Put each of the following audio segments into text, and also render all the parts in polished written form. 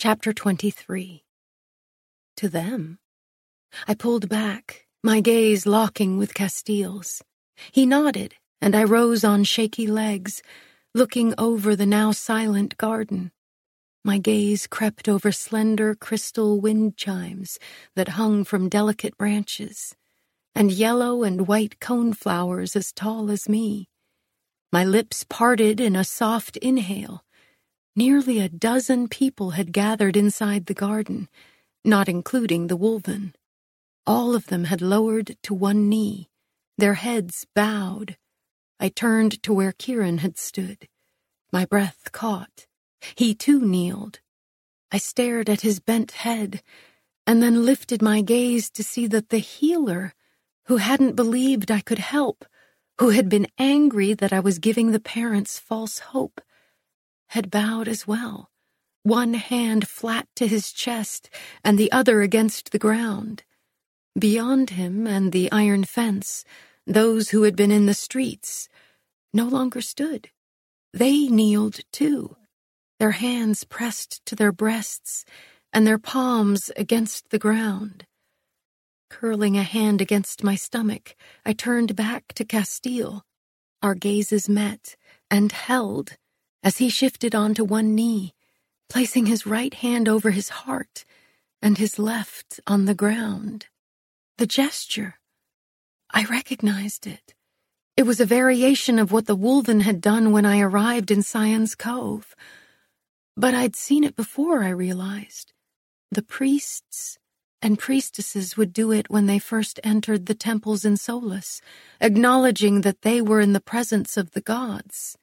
Chapter 23. To them. I pulled back, my gaze locking with Castile's. He nodded, and I rose on shaky legs, looking over the now silent garden. My gaze crept over slender crystal wind chimes that hung from delicate branches, and yellow and white coneflowers as tall as me. My lips parted in a soft inhale. Nearly a dozen people had gathered inside the garden, not including the Wolven. All of them had lowered to one knee, their heads bowed. I turned to where Kieran had stood. My breath caught. He too kneeled. I stared at his bent head, and then lifted my gaze to see that the healer, who hadn't believed I could help, who had been angry that I was giving the parents false hope, had bowed as well, one hand flat to his chest and the other against the ground. Beyond him and the iron fence, those who had been in the streets no longer stood. They kneeled too, their hands pressed to their breasts and their palms against the ground. Curling a hand against my stomach, I turned back to Castile. Our gazes met and held as he shifted onto one knee, placing his right hand over his heart and his left on the ground. The gesture, I recognized it. It was a variation of what the Wolven had done when I arrived in Scion's Cove. But I'd seen it before, I realized. The priests and priestesses would do it when they first entered the temples in Solus, acknowledging that they were in the presence of the gods.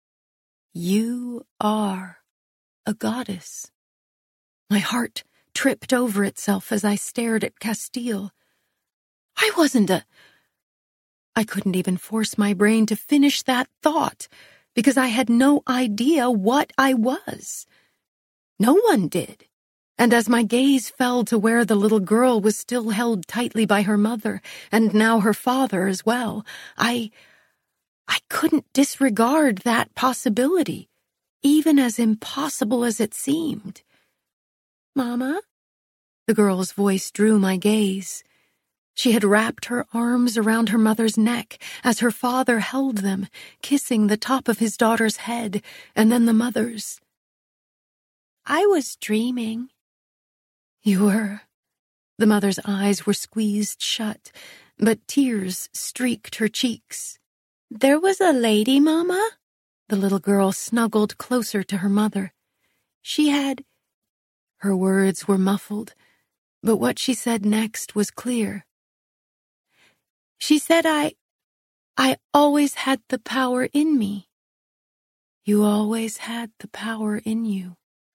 You are a goddess. My heart tripped over itself as I stared at Castile. I wasn't I couldn't even force my brain to finish that thought because I had no idea what I was. No one did. And as my gaze fell to where the little girl was still held tightly by her mother, and now her father as well, I couldn't disregard that possibility, even as impossible as it seemed. "Mama?" The girl's voice drew my gaze. She had wrapped her arms around her mother's neck as her father held them, kissing the top of his daughter's head and then the mother's. "I was dreaming." "You were." The mother's eyes were squeezed shut, but tears streaked her cheeks. "There was a lady, Mama?" The little girl snuggled closer to her mother. She had... Her words were muffled, but what she said next was clear. "She said I always had the power in me." "You always had the power in you."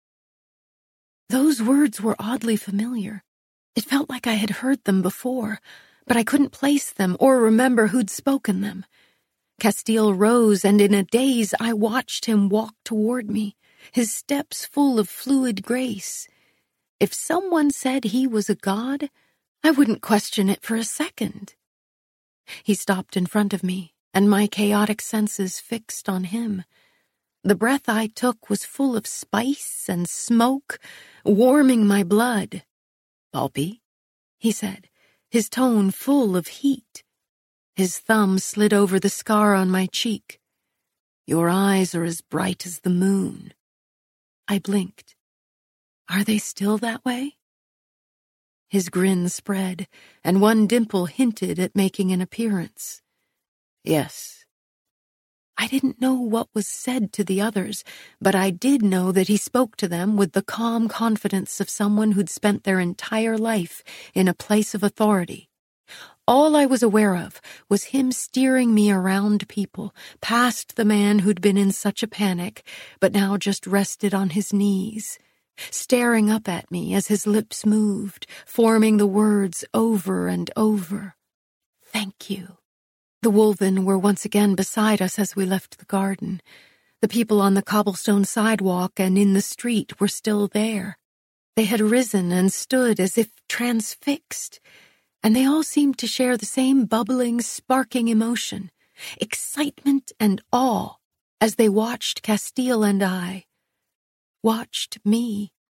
Those words were oddly familiar. It felt like I had heard them before, but I couldn't place them or remember who'd spoken them. Castile rose, and in a daze I watched him walk toward me, his steps full of fluid grace. If someone said he was a god, I wouldn't question it for a second. He stopped in front of me, and my chaotic senses fixed on him. The breath I took was full of spice and smoke, warming my blood. "Palpi," he said, his tone full of heat. His thumb slid over the scar on my cheek. "Your eyes are as bright as the moon." I blinked. Are they still that way? His grin spread, and one dimple hinted at making an appearance. "Yes." I didn't know what was said to the others, but I did know that he spoke to them with the calm confidence of someone who'd spent their entire life in a place of authority. All I was aware of was him steering me around people, past the man who'd been in such a panic, but now just rested on his knees, staring up at me as his lips moved, forming the words over and over. "Thank you." The Wolven were once again beside us as we left the garden. The people on the cobblestone sidewalk and in the street were still there. They had risen and stood as if transfixed, and they all seemed to share the same bubbling, sparking emotion, excitement and awe, as they watched Castile and I, watched me.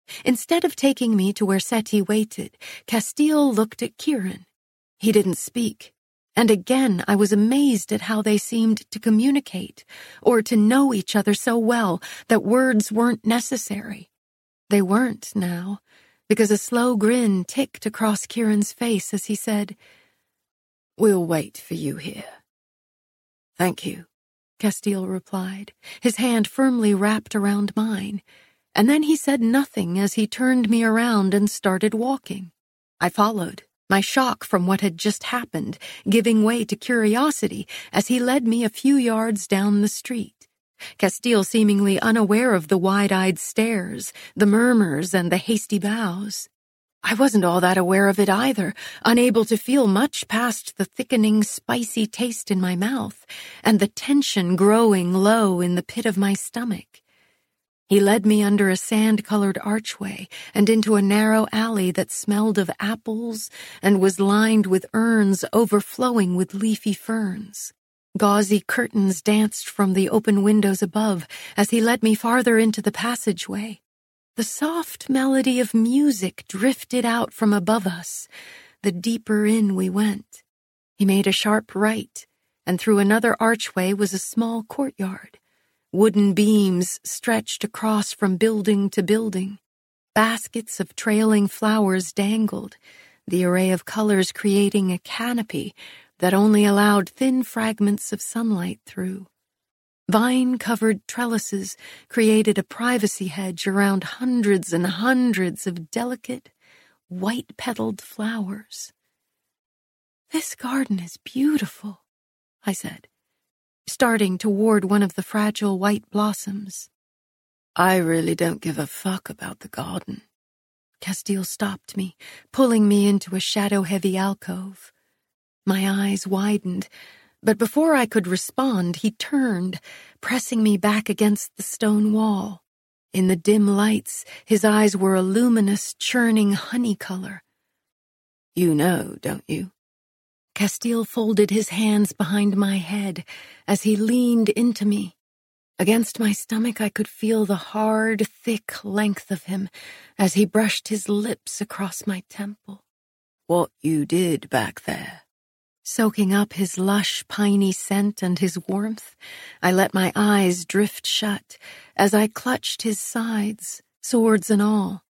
Instead of taking me to where Seti waited, Castile looked at Kieran. He didn't speak, and again I was amazed at how they seemed to communicate, or to know each other so well that words weren't necessary. They weren't now, because a slow grin ticked across Kieran's face as he said, "We'll wait for you here." "Thank you," Castile replied, his hand firmly wrapped around mine, and then he said nothing as he turned me around and started walking. I followed, my shock from what had just happened giving way to curiosity as he led me a few yards down the street, Castile seemingly unaware of the wide-eyed stares, the murmurs, and the hasty bows. I wasn't all that aware of it either, unable to feel much past the thickening, spicy taste in my mouth and the tension growing low in the pit of my stomach. He led me under a sand-colored archway and into a narrow alley that smelled of apples and was lined with urns overflowing with leafy ferns. Gauzy curtains danced from the open windows above as he led me farther into the passageway. The soft melody of music drifted out from above us, the deeper in we went. He made a sharp right, and through another archway was a small courtyard. Wooden beams stretched across from building to building. Baskets of trailing flowers dangled, the array of colors creating a canopy that only allowed thin fragments of sunlight through. Vine-covered trellises created a privacy hedge around hundreds and hundreds of delicate, white-petaled flowers. "This garden is beautiful," I said, starting toward one of the fragile white blossoms. "I really don't give a fuck about the garden." Castile stopped me, pulling me into a shadow-heavy alcove. My eyes widened, but before I could respond, he turned, pressing me back against the stone wall. In the dim lights, his eyes were a luminous, churning honey color. "You know, don't you?" Castile folded his hands behind my head as he leaned into me. Against my stomach, I could feel the hard, thick length of him as he brushed his lips across my temple. "What you did back there." Soaking up his lush, piney scent and his warmth, I let my eyes drift shut as I clutched his sides, swords and all.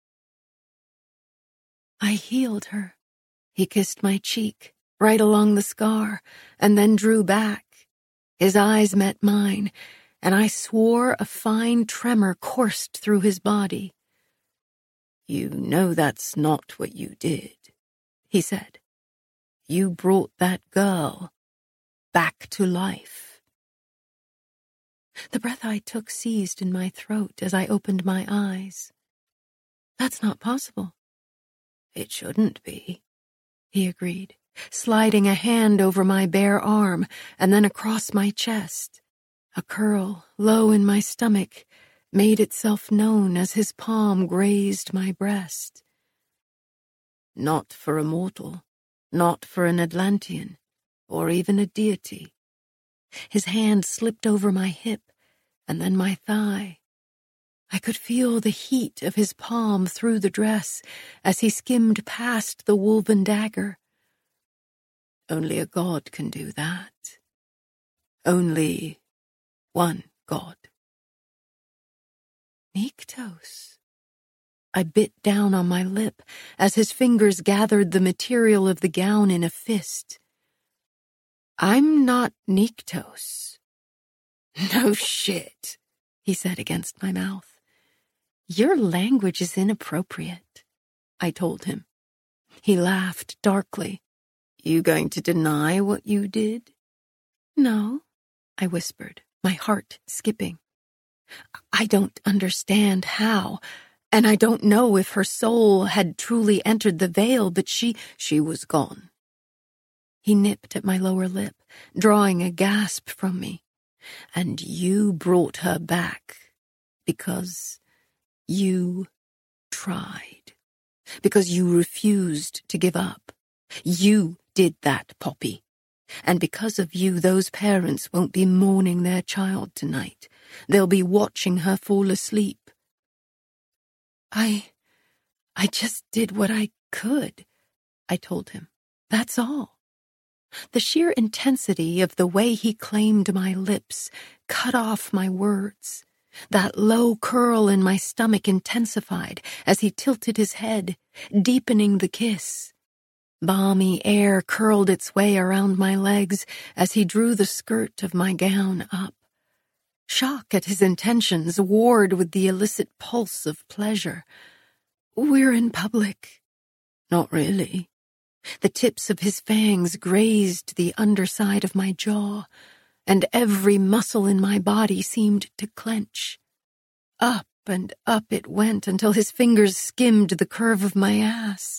"I healed her." He kissed my cheek, right along the scar, and then drew back. His eyes met mine, and I swore a fine tremor coursed through his body. "You know that's not what you did," he said. "You brought that girl back to life." The breath I took seized in my throat as I opened my eyes. "That's not possible." "It shouldn't be," he agreed, sliding a hand over my bare arm and then across my chest. A curl, low in my stomach, made itself known as his palm grazed my breast. "Not for a mortal. Not for an Atlantean, or even a deity." His hand slipped over my hip, and then my thigh. I could feel the heat of his palm through the dress as he skimmed past the woven dagger. "Only a god can do that. Only one god." Nyktos. I bit down on my lip as his fingers gathered the material of the gown in a fist. "I'm not Nyktos." "No shit," he said against my mouth. "Your language is inappropriate," I told him. He laughed darkly. "You going to deny what you did?" "No," I whispered, my heart skipping. "I don't understand how. And I don't know if her soul had truly entered the veil, but she was gone." He nipped at my lower lip, drawing a gasp from me. "And you brought her back because you tried. Because you refused to give up. You did that, Poppy. And because of you, those parents won't be mourning their child tonight. They'll be watching her fall asleep." I just did what I could, I told him. That's all. The sheer intensity of the way he claimed my lips cut off my words. That low curl in my stomach intensified as he tilted his head, deepening the kiss. Balmy air curled its way around my legs as he drew the skirt of my gown up. Shock at his intentions warred with the illicit pulse of pleasure. We're in public. Not really. The tips of his fangs grazed the underside of my jaw, and every muscle in my body seemed to clench. Up and up it went until his fingers skimmed the curve of my ass.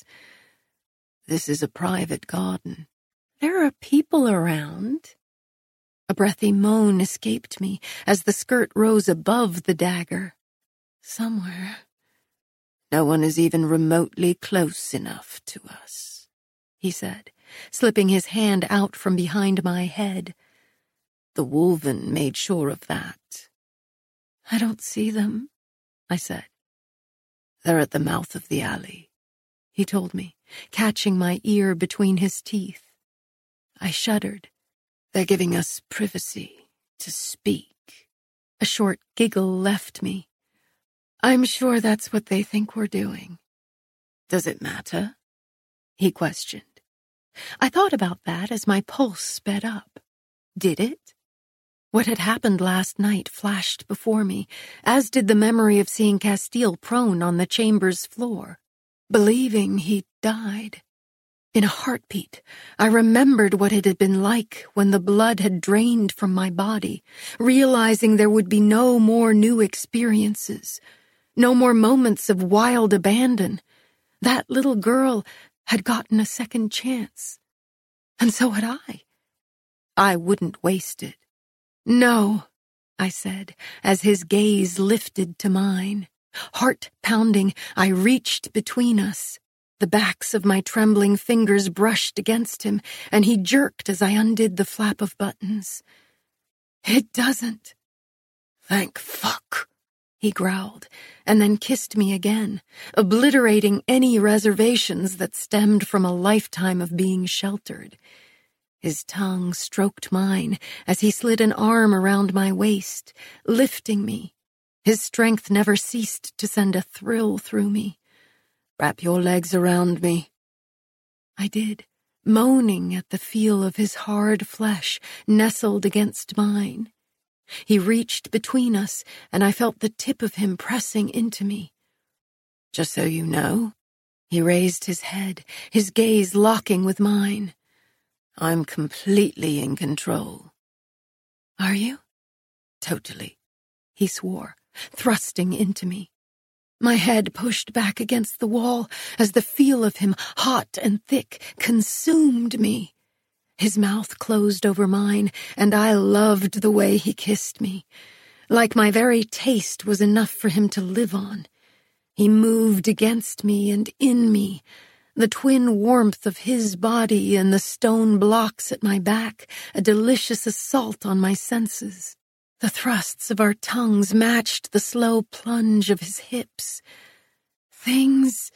This is a private garden. There are people around. A breathy moan escaped me as the skirt rose above the dagger. Somewhere. No one is even remotely close enough to us, he said, slipping his hand out from behind my head. The Wolven made sure of that. I don't see them, I said. They're at the mouth of the alley, he told me, catching my ear between his teeth. I shuddered. They're giving us privacy to speak. A short giggle left me. I'm sure that's what they think we're doing. Does it matter? He questioned. I thought about that as my pulse sped up. Did it? What had happened last night flashed before me, as did the memory of seeing Castile prone on the chamber's floor, believing he'd died. In a heartbeat, I remembered what it had been like when the blood had drained from my body, realizing there would be no more new experiences, no more moments of wild abandon. That little girl had gotten a second chance. And so had I. I wouldn't waste it. No, I said, as his gaze lifted to mine. Heart pounding, I reached between us. The backs of my trembling fingers brushed against him, and he jerked as I undid the flap of buttons. It doesn't. Thank fuck, he growled, and then kissed me again, obliterating any reservations that stemmed from a lifetime of being sheltered. His tongue stroked mine as he slid an arm around my waist, lifting me. His strength never ceased to send a thrill through me. Wrap your legs around me. I did, moaning at the feel of his hard flesh nestled against mine. He reached between us, and I felt the tip of him pressing into me. Just so you know, he raised his head, his gaze locking with mine. I'm completely in control. Are you? Totally, he swore, thrusting into me. My head pushed back against the wall as the feel of him, hot and thick, consumed me. His mouth closed over mine, and I loved the way he kissed me. Like my very taste was enough for him to live on. He moved against me and in me, the twin warmth of his body and the stone blocks at my back, a delicious assault on my senses. The thrusts of our tongues matched the slow plunge of his hips. Things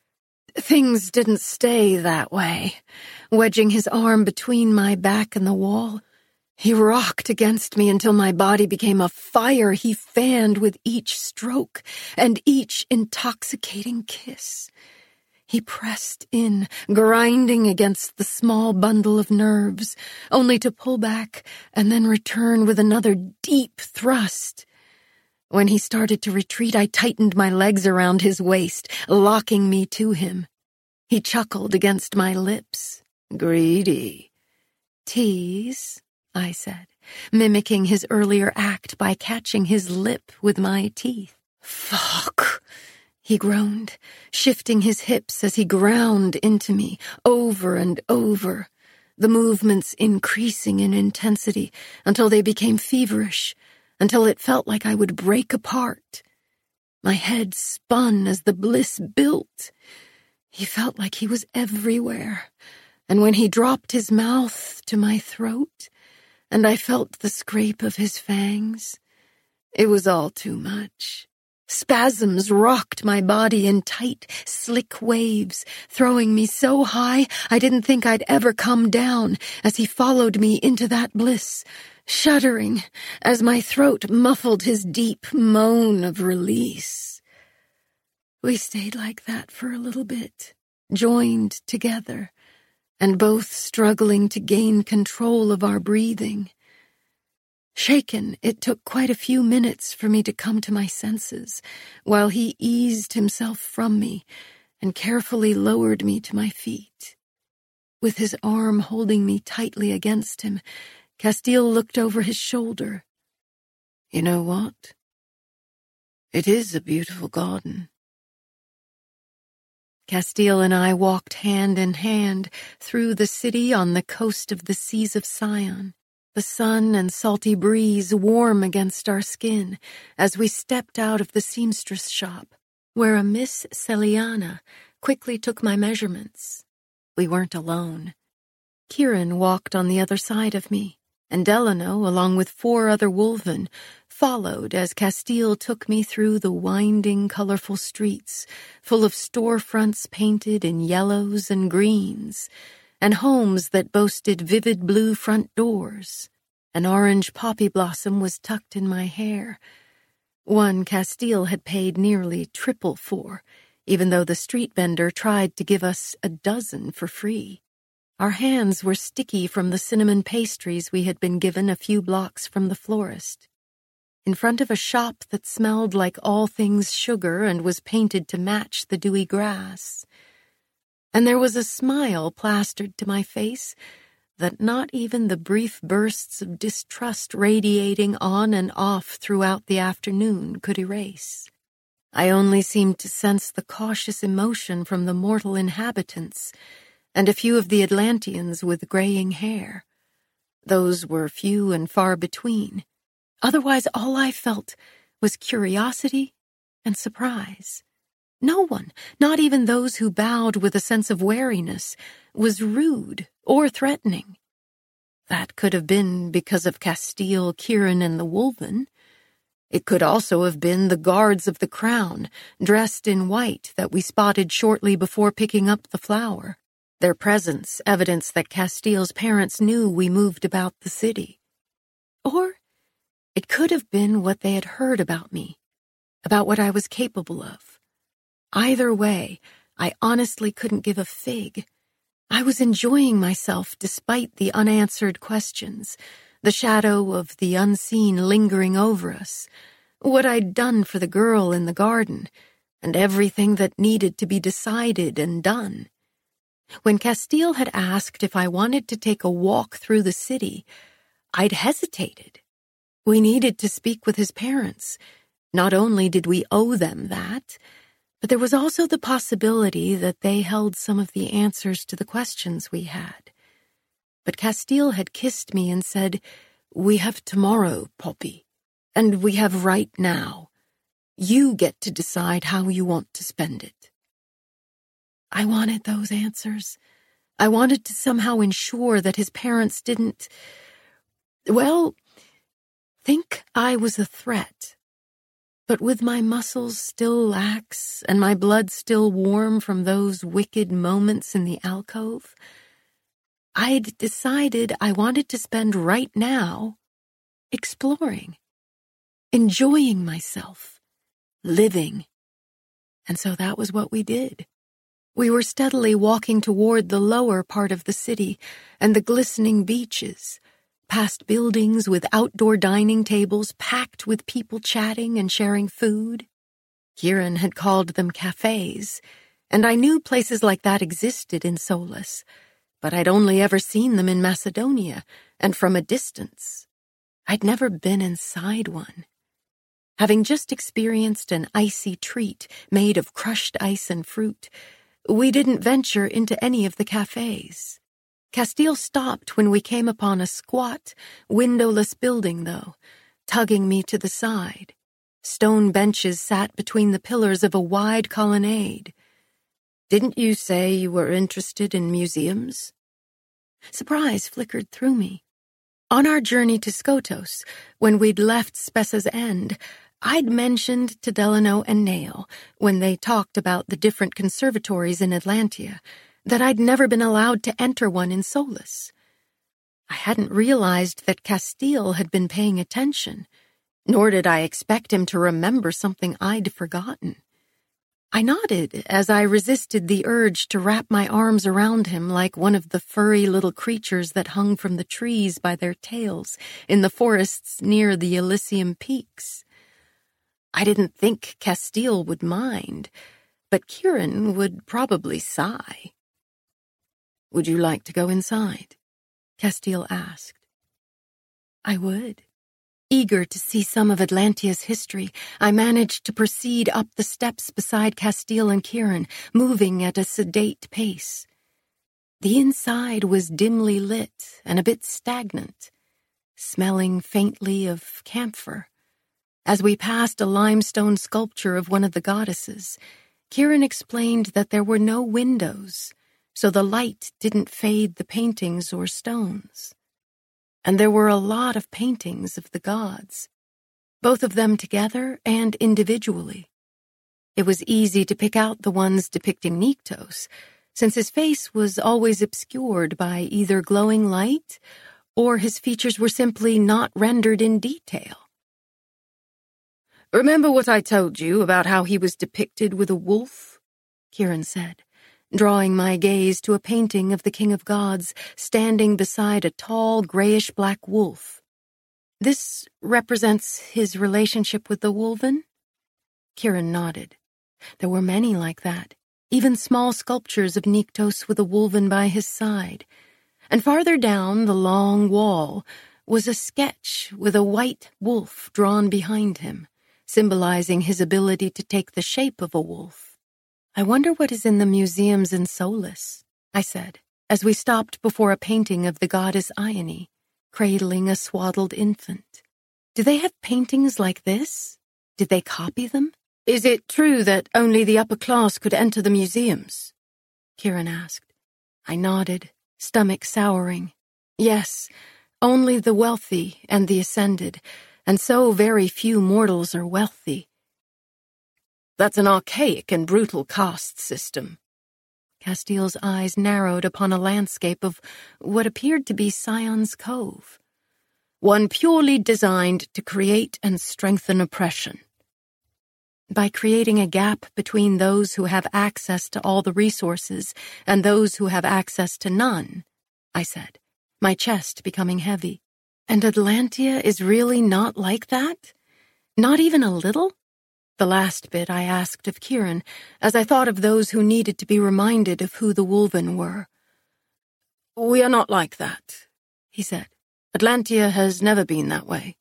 didn't stay that way. Wedging his arm between my back and the wall, he rocked against me until my body became a fire he fanned with each stroke and each intoxicating kiss. He pressed in, grinding against the small bundle of nerves, only to pull back and then return with another deep thrust. When he started to retreat, I tightened my legs around his waist, locking me to him. He chuckled against my lips. Greedy. Tease, I said, mimicking his earlier act by catching his lip with my teeth. Fuck. He groaned, shifting his hips as he ground into me, over and over, the movements increasing in intensity until they became feverish, until it felt like I would break apart. My head spun as the bliss built. He felt like he was everywhere, and when he dropped his mouth to my throat, and I felt the scrape of his fangs, it was all too much. Spasms rocked my body in tight, slick waves, throwing me so high I didn't think I'd ever come down as he followed me into that bliss, shuddering as my throat muffled his deep moan of release. We stayed like that for a little bit, joined together, and both struggling to gain control of our breathing. Shaken, it took quite a few minutes for me to come to my senses, while he eased himself from me and carefully lowered me to my feet. With his arm holding me tightly against him, Castile looked over his shoulder. "You know what? It is a beautiful garden." Castile and I walked hand in hand through the city on the coast of the seas of Sion. The sun and salty breeze warm against our skin as we stepped out of the seamstress shop, where a Miss Celiana quickly took my measurements. We weren't alone. Kieran walked on the other side of me, and Delano, along with 4 other wolven, followed as Castile took me through the winding, colorful streets, full of storefronts painted in yellows and greens, and homes that boasted vivid blue front doors. An orange poppy blossom was tucked in my hair. One Castile had paid nearly triple for, even though the street vendor tried to give us a dozen for free. Our hands were sticky from the cinnamon pastries we had been given a few blocks from the florist. In front of a shop that smelled like all things sugar and was painted to match the dewy grass. And there was a smile plastered to my face that not even the brief bursts of distrust radiating on and off throughout the afternoon could erase. I only seemed to sense the cautious emotion from the mortal inhabitants and a few of the Atlanteans with graying hair. Those were few and far between. Otherwise, all I felt was curiosity and surprise. No one, not even those who bowed with a sense of wariness, was rude or threatening. That could have been because of Castile, Kieran, and the wolven. It could also have been the guards of the crown, dressed in white, that we spotted shortly before picking up the flower. Their presence evidence that Castile's parents knew we moved about the city. Or it could have been what they had heard about me, about what I was capable of. Either way, I honestly couldn't give a fig. I was enjoying myself despite the unanswered questions, the shadow of the unseen lingering over us, what I'd done for the girl in the garden, and everything that needed to be decided and done. When Castile had asked if I wanted to take a walk through the city, I'd hesitated. We needed to speak with his parents. Not only did we owe them that, but there was also the possibility that they held some of the answers to the questions we had. But Castile had kissed me and said, "We have tomorrow, Poppy, and we have right now. You get to decide how you want to spend it." I wanted those answers. I wanted to somehow ensure that his parents didn't, think I was a threat. But with my muscles still lax and my blood still warm from those wicked moments in the alcove, I'd decided I wanted to spend right now exploring, enjoying myself, living. And so that was what we did. We were steadily walking toward the lower part of the city and the glistening beaches, past buildings with outdoor dining tables packed with people chatting and sharing food. Kieran had called them cafes, and I knew places like that existed in Solus, but I'd only ever seen them in Macedonia and from a distance. I'd never been inside one. Having just experienced an icy treat made of crushed ice and fruit, we didn't venture into any of the cafes. Castile stopped when we came upon a squat, windowless building, though, tugging me to the side. Stone benches sat between the pillars of a wide colonnade. "Didn't you say you were interested in museums?" Surprise flickered through me. On our journey to Skotos, when we'd left Spessa's End, I'd mentioned to Delano and Nail, when they talked about the different conservatories in Atlantia, that I'd never been allowed to enter one in Solus. I hadn't realized that Castile had been paying attention, nor did I expect him to remember something I'd forgotten. I nodded as I resisted the urge to wrap my arms around him like one of the furry little creatures that hung from the trees by their tails in the forests near the Elysium Peaks. I didn't think Castile would mind, but Kieran would probably sigh. "Would you like to go inside?" Castile asked. I would. Eager to see some of Atlantia's history, I managed to proceed up the steps beside Castile and Kieran, moving at a sedate pace. The inside was dimly lit and a bit stagnant, smelling faintly of camphor. As we passed a limestone sculpture of one of the goddesses, Kieran explained that there were no windows, so the light didn't fade the paintings or stones. And there were a lot of paintings of the gods, both of them together and individually. It was easy to pick out the ones depicting Nyktos, since his face was always obscured by either glowing light or his features were simply not rendered in detail. "Remember what I told you about how he was depicted with a wolf?" Kieran said, drawing my gaze to a painting of the King of Gods standing beside a tall, grayish-black wolf. "This represents his relationship with the Wolven?" Kieran nodded. There were many like that, even small sculptures of Nyktos with a Wolven by his side. And farther down the long wall was a sketch with a white wolf drawn behind him, symbolizing his ability to take the shape of a wolf. "I wonder what is in the museums in Solus," I said, as we stopped before a painting of the goddess Ione, cradling a swaddled infant. "Do they have paintings like this? Did they copy them?" "Is it true that only the upper class could enter the museums?" Kieran asked. I nodded, stomach souring. "Yes, only the wealthy and the ascended, and so very few mortals are wealthy." "That's an archaic and brutal caste system." Castile's eyes narrowed upon a landscape of what appeared to be Sion's Cove. "One purely designed to create and strengthen oppression." "By creating a gap between those who have access to all the resources and those who have access to none," I said, my chest becoming heavy. "And Atlantia is really not like that? Not even a little?" The last bit I asked of Kieran, as I thought of those who needed to be reminded of who the Wolven were. "We are not like that," he said. "Atlantia has never been that way."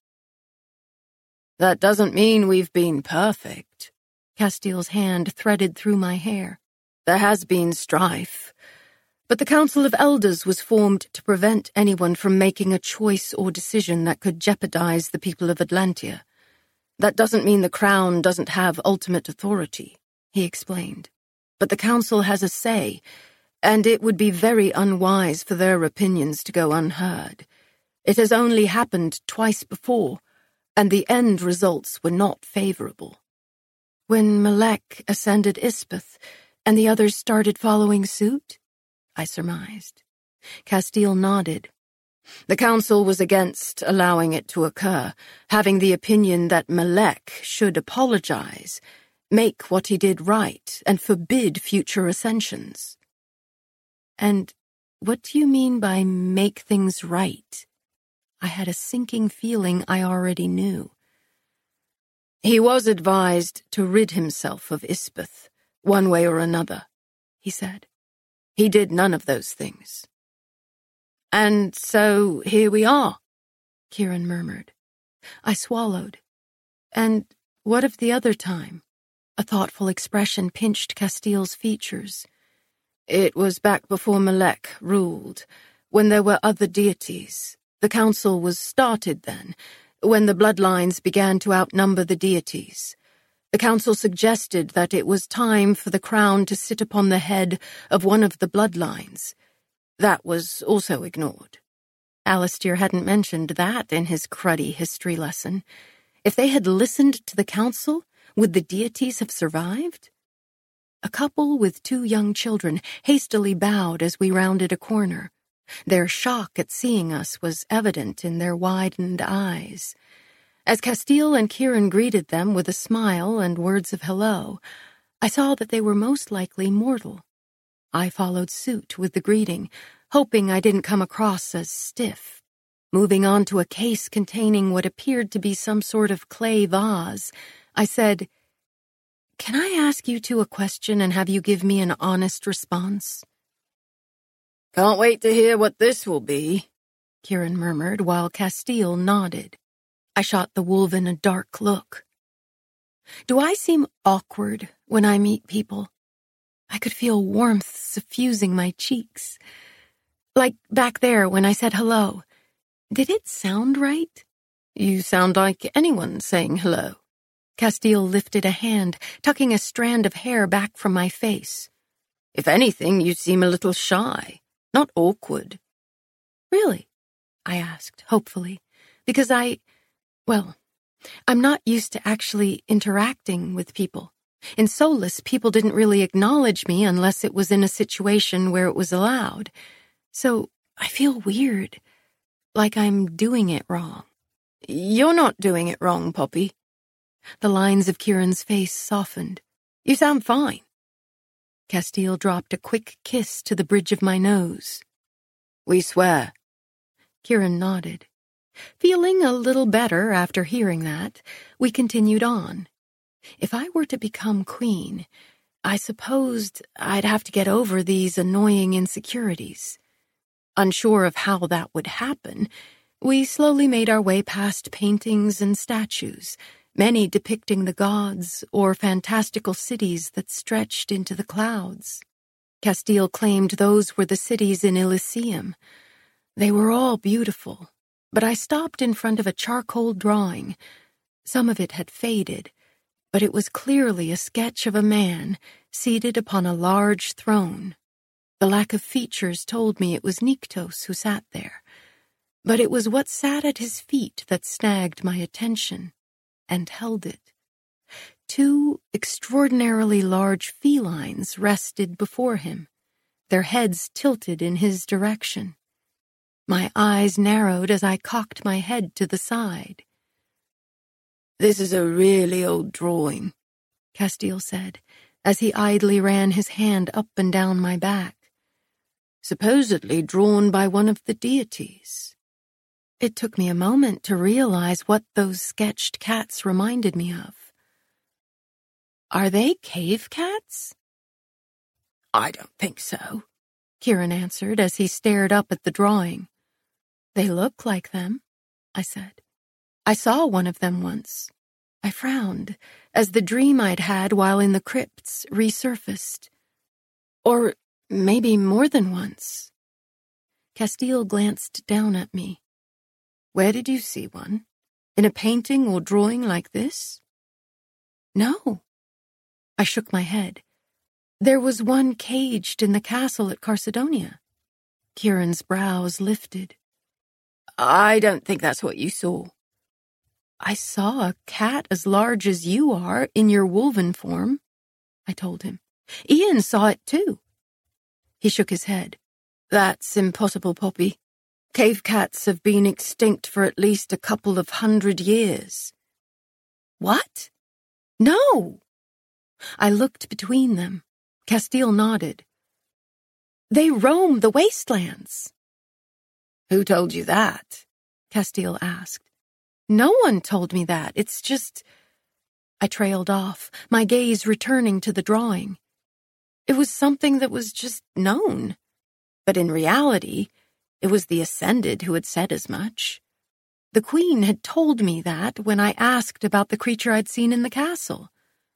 "That doesn't mean we've been perfect." Castile's hand threaded through my hair. "There has been strife, but the Council of Elders was formed to prevent anyone from making a choice or decision that could jeopardize the people of Atlantia. That doesn't mean the Crown doesn't have ultimate authority," he explained. "But the Council has a say, and it would be very unwise for their opinions to go unheard. It has only happened twice before, and the end results were not favorable." "When Malek ascended Ispath, and the others started following suit?" I surmised. Castile nodded. "The Council was against allowing it to occur, having the opinion that Malek should apologize, make what he did right, and forbid future ascensions." "And what do you mean by make things right?" I had a sinking feeling I already knew. "He was advised to rid himself of Ispath, one way or another," he said. "He did none of those things." "And so here we are," Kieran murmured. I swallowed. "And what of the other time?" A thoughtful expression pinched Castile's features. "It was back before Malek ruled, when there were other deities. The council was started then, when the bloodlines began to outnumber the deities. The council suggested that it was time for the crown to sit upon the head of one of the bloodlines. That was also ignored." Alistair hadn't mentioned that in his cruddy history lesson. If they had listened to the council, would the deities have survived? A couple with 2 young children hastily bowed as we rounded a corner. Their shock at seeing us was evident in their widened eyes. As Castile and Kieran greeted them with a smile and words of hello, I saw that they were most likely mortal. I followed suit with the greeting, hoping I didn't come across as stiff. Moving on to a case containing what appeared to be some sort of clay vase, I said, "Can I ask you 2 a question and have you give me an honest response?" "Can't wait to hear what this will be," Kieran murmured while Castile nodded. I shot the Wolven a dark look. Do I seem awkward when I meet people? I could feel warmth suffusing my cheeks. Like back there when I said hello. Did it sound right? "You sound like anyone saying hello." Castile lifted a hand, tucking a strand of hair back from my face. "If anything, you seem a little shy, not awkward." "Really?" I asked, hopefully, because I'm not used to actually interacting with people. In Solus, people didn't really acknowledge me unless it was in a situation where it was allowed. So I feel weird, like I'm doing it wrong. "You're not doing it wrong, Poppy." The lines of Kieran's face softened. "You sound fine." Castile dropped a quick kiss to the bridge of my nose. "We swear." Kieran nodded. Feeling a little better after hearing that, we continued on. If I were to become queen, I supposed I'd have to get over these annoying insecurities. Unsure of how that would happen, we slowly made our way past paintings and statues, many depicting the gods or fantastical cities that stretched into the clouds. Castile claimed those were the cities in Elysium. They were all beautiful, but I stopped in front of a charcoal drawing. Some of it had faded, but it was clearly a sketch of a man seated upon a large throne. The lack of features told me it was Nyktos who sat there, but it was what sat at his feet that snagged my attention and held it. 2 extraordinarily large felines rested before him, their heads tilted in his direction. My eyes narrowed as I cocked my head to the side. "This is a really old drawing," Castile said, as he idly ran his hand up and down my back. "Supposedly drawn by one of the deities." It took me a moment to realize what those sketched cats reminded me of. Are they cave cats? "I don't think so," Kieran answered as he stared up at the drawing. They look like them, I said. I saw one of them once. I frowned as the dream I'd had while in the crypts resurfaced. Or maybe more than once. Castile glanced down at me. "Where did you see one? In a painting or drawing like this?" No. I shook my head. There was one caged in the castle at Carcedonia. Kieran's brows lifted. "I don't think that's what you saw." I saw a cat as large as you are in your wolven form, I told him. Ian saw it too. He shook his head. "That's impossible, Poppy. Cave cats have been extinct for at least a couple of 100 years. What? No! I looked between them. Castile nodded. They roam the wastelands. Who told you that? Castile asked. No one told me that. It's just... I trailed off, my gaze returning to the drawing. It was something that was just known. But in reality, it was the Ascended who had said as much. The Queen had told me that when I asked about the creature I'd seen in the castle.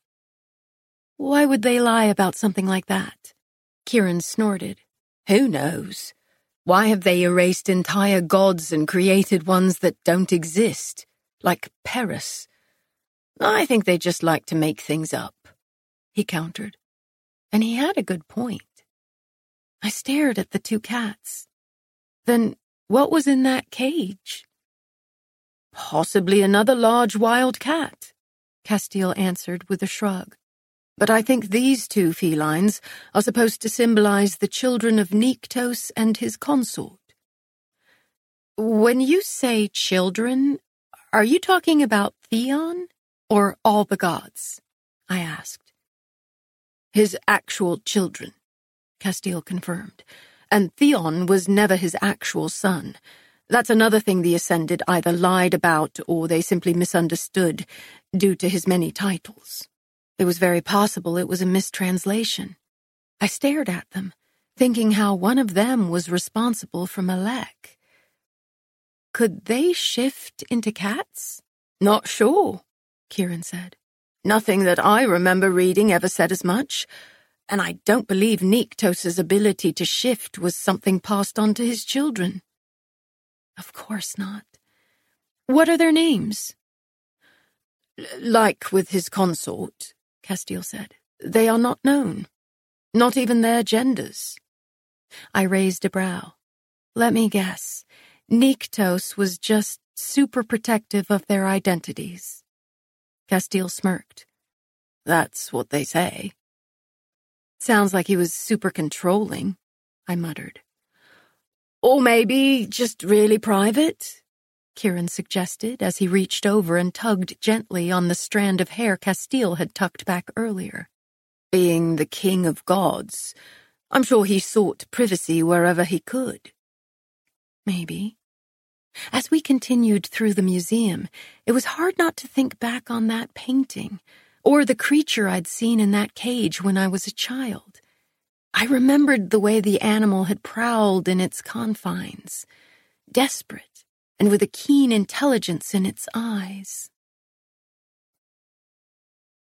Why would they lie about something like that? Kieran snorted. Who knows? Why have they erased entire gods and created ones that don't exist, like Paris? I think they just like to make things up, he countered. And he had a good point. I stared at the two cats. Then what was in that cage? Possibly another large wild cat, Castile answered with a shrug. But I think these two felines are supposed to symbolize the children of Nyktos and his consort. When you say children, are you talking about Theon or all the gods? I asked. His actual children, Castile confirmed, and Theon was never his actual son. That's another thing the Ascended either lied about or they simply misunderstood due to his many titles. It was very possible it was a mistranslation. I stared at them, thinking how one of them was responsible for Malek. Could they shift into cats? Not sure, Kieran said. Nothing that I remember reading ever said as much, and I don't believe Nyktos' ability to shift was something passed on to his children. Of course not. What are their names? Like with his consort, Castile said. They are not known. Not even their genders. I raised a brow. Let me guess. Nyktos was just super protective of their identities. Castile smirked. That's what they say. Sounds like he was super controlling, I muttered. Or maybe just really private, Kieran suggested as he reached over and tugged gently on the strand of hair Castile had tucked back earlier. Being the king of gods, I'm sure he sought privacy wherever he could. Maybe. As we continued through the museum, it was hard not to think back on that painting, or the creature I'd seen in that cage when I was a child. I remembered the way the animal had prowled in its confines, desperate and with a keen intelligence in its eyes.